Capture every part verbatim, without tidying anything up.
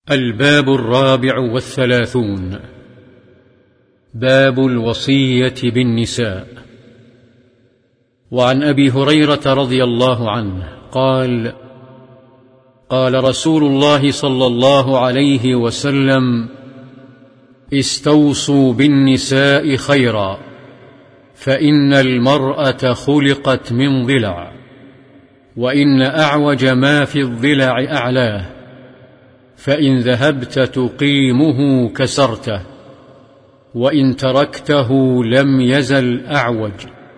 الباب الرابع والثلاثون. باب الوصية بالنساء. وعن أبي هريرة رضي الله عنه قال: قال رسول الله صلى الله عليه وسلم: استوصوا بالنساء خيرا، فإن المرأة خلقت من ضلع، وإن أعوج ما في الضلع أعلاه، فإن ذهبت تقيمه كسرته، وإن تركته لم يزل أعوج،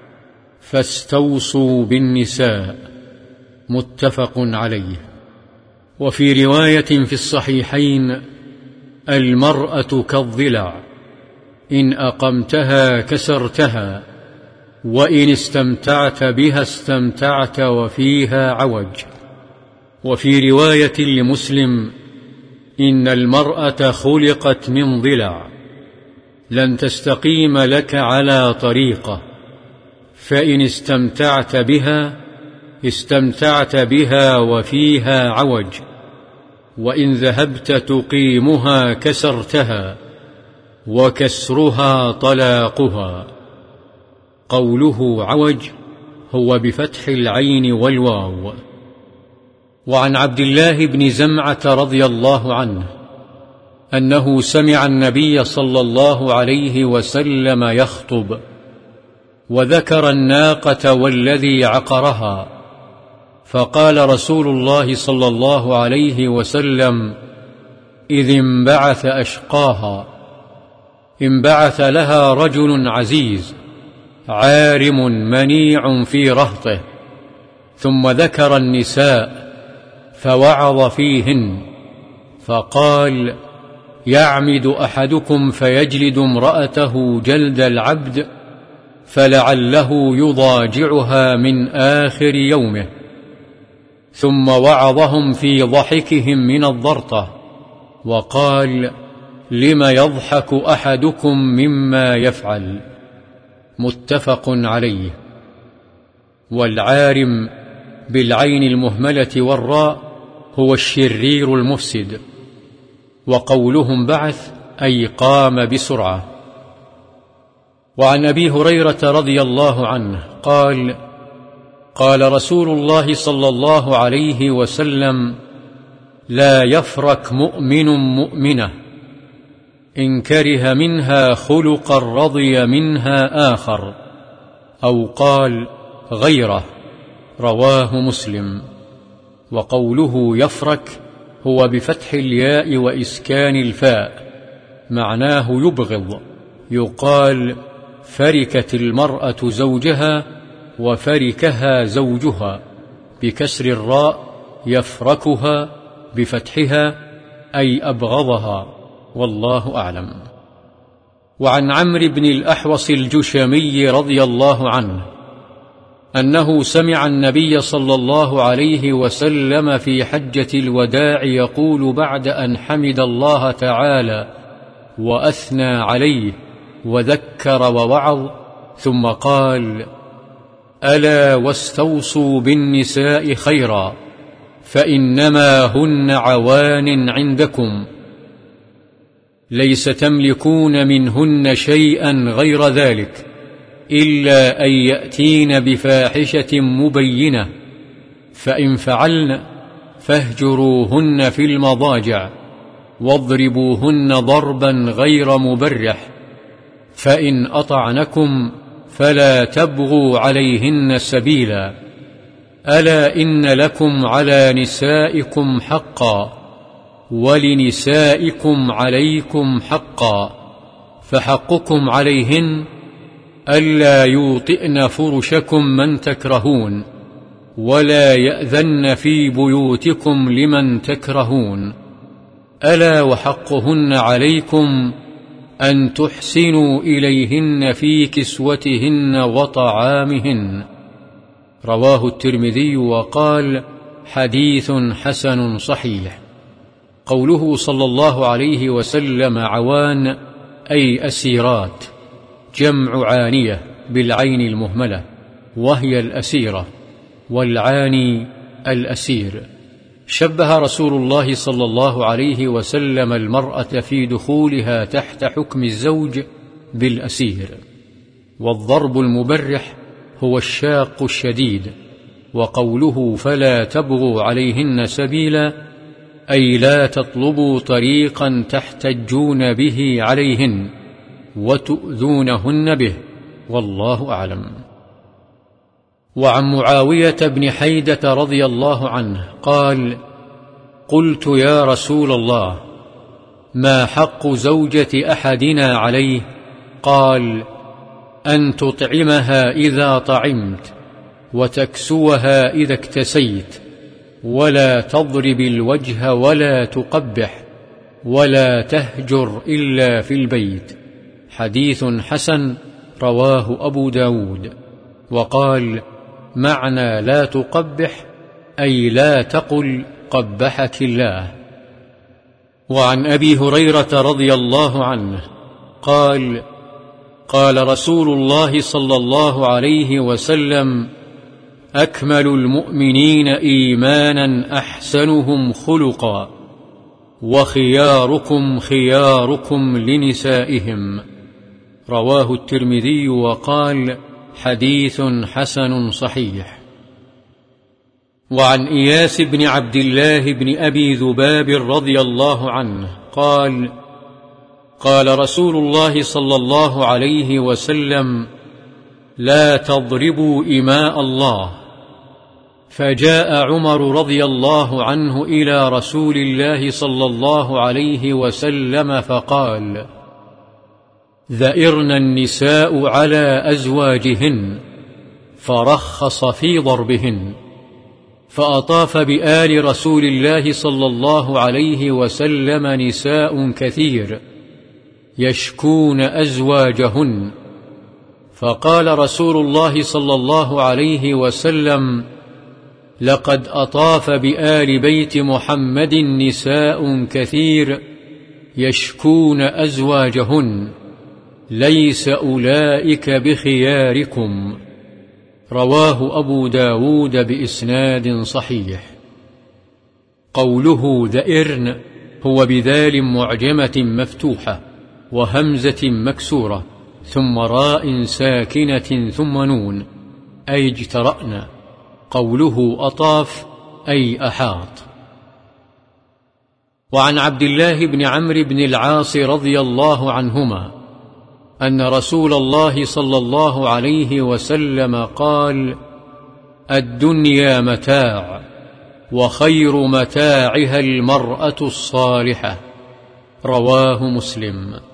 فاستوصوا بالنساء. متفق عليه. وفي رواية في الصحيحين: المرأة كالضلع، إن أقمتها كسرتها، وإن استمتعت بها استمتعت وفيها عوج. وفي رواية لمسلم: إن المرأة خلقت من ضلع، لن تستقيم لك على طريقة، فإن استمتعت بها استمتعت بها وفيها عوج، وإن ذهبت تقيمها كسرتها، وكسرها طلاقها. قوله عوج هو بفتح العين والواو. وعن عبد الله بن زمعة رضي الله عنه أنه سمع النبي صلى الله عليه وسلم يخطب، وذكر الناقة والذي عقرها، فقال رسول الله صلى الله عليه وسلم: إذ انبعث أشقاها، انبعث لها رجل عزيز عارم منيع في رهطه، ثم ذكر النساء فوعظ فيهن، فقال: يعمد أحدكم فيجلد امرأته جلد العبد، فلعله يضاجعها من آخر يومه. ثم وعظهم في ضحكهم من الضرطة، وقال: لم يضحك أحدكم مما يفعل. متفق عليه. والعارم بالعين المهملة والراء هو الشرير المفسد. وقولهم بعث أي قام بسرعة. وعن أبي هريرة رضي الله عنه قال: قال رسول الله صلى الله عليه وسلم: لا يفرك مؤمن مؤمنة، إن كره منها خلقا رضي منها آخر، أو قال غيره. رواه مسلم. وقوله يفرك هو بفتح الياء وإسكان الفاء، معناه يبغض. يقال: فركت المرأة زوجها وفركها زوجها، بكسر الراء، يفركها بفتحها أي أبغضها. والله أعلم. وعن عمرو بن الأحوص الجشمي رضي الله عنه أنه سمع النبي صلى الله عليه وسلم في حجة الوداع يقول بعد أن حمد الله تعالى وأثنى عليه وذكر ووعظ، ثم قال: ألا واستوصوا بالنساء خيرا، فإنما هن عوان عندكم، ليس تملكون منهن شيئا غير ذلك، إلا أن يأتين بفاحشة مبينة، فإن فعلن فاهجروهن في المضاجع، واضربوهن ضربا غير مبرح، فإن أطعنكم فلا تبغوا عليهن سبيلا، ألا إن لكم على نسائكم حقا، ولنسائكم عليكم حقا، فحقكم عليهن ألا يوطئن فرشكم من تكرهون، ولا يأذن في بيوتكم لمن تكرهون، ألا وحقهن عليكم أن تحسنوا إليهن في كسوتهن وطعامهن. رواه الترمذي وقال: حديث حسن صحيح. قوله صلى الله عليه وسلم عوان أي أسيرات، جمع عانية بالعين المهملة، وهي الأسيرة، والعاني الأسير. شبه رسول الله صلى الله عليه وسلم المرأة في دخولها تحت حكم الزوج بالأسير، والضرب المبرح هو الشاق الشديد، وقوله فلا تبغوا عليهن سبيلا أي لا تطلبوا طريقا تحتجون به عليهن وتؤذونهن به، والله أعلم. وعن معاوية بن حيدة رضي الله عنه قال: قلت يا رسول الله، ما حق زوجة أحدنا عليه؟ قال: أن تطعمها إذا طعمت، وتكسوها إذا اكتسيت، ولا تضرب الوجه ولا تقبح، ولا تهجر إلا في البيت. حديث حسن رواه أبو داود. وقال: معنى لا تقبح أي لا تقل قبحك الله. وعن أبي هريرة رضي الله عنه قال: قال رسول الله صلى الله عليه وسلم: أكمل المؤمنين إيمانا أحسنهم خلقا، وخياركم خياركم لنسائهم. رواه الترمذي وقال: حديث حسن صحيح. وعن إياس بن عبد الله بن أبي ذباب رضي الله عنه قال: قال رسول الله صلى الله عليه وسلم: لا تضربوا إماء الله. فجاء عمر رضي الله عنه إلى رسول الله صلى الله عليه وسلم فقال: ذئرن النساء على أزواجهن، فرخص في ضربهن. فأطاف بآل رسول الله صلى الله عليه وسلم نساء كثير يشكون أزواجهن، فقال رسول الله صلى الله عليه وسلم: لقد أطاف بآل بيت محمد نساء كثير يشكون أزواجهن، ليس أولئك بخياركم. رواه أبو داود بإسناد صحيح. قوله ذئرن هو بذال معجمة مفتوحة وهمزة مكسورة ثم راء ساكنة ثم نون، أي اجترأن. قوله أطاف أي أحاط. وعن عبد الله بن عمرو بن العاص رضي الله عنهما أن رسول الله صلى الله عليه وسلم قال: الدنيا متاع، وخير متاعها المرأة الصالحة. رواه مسلم.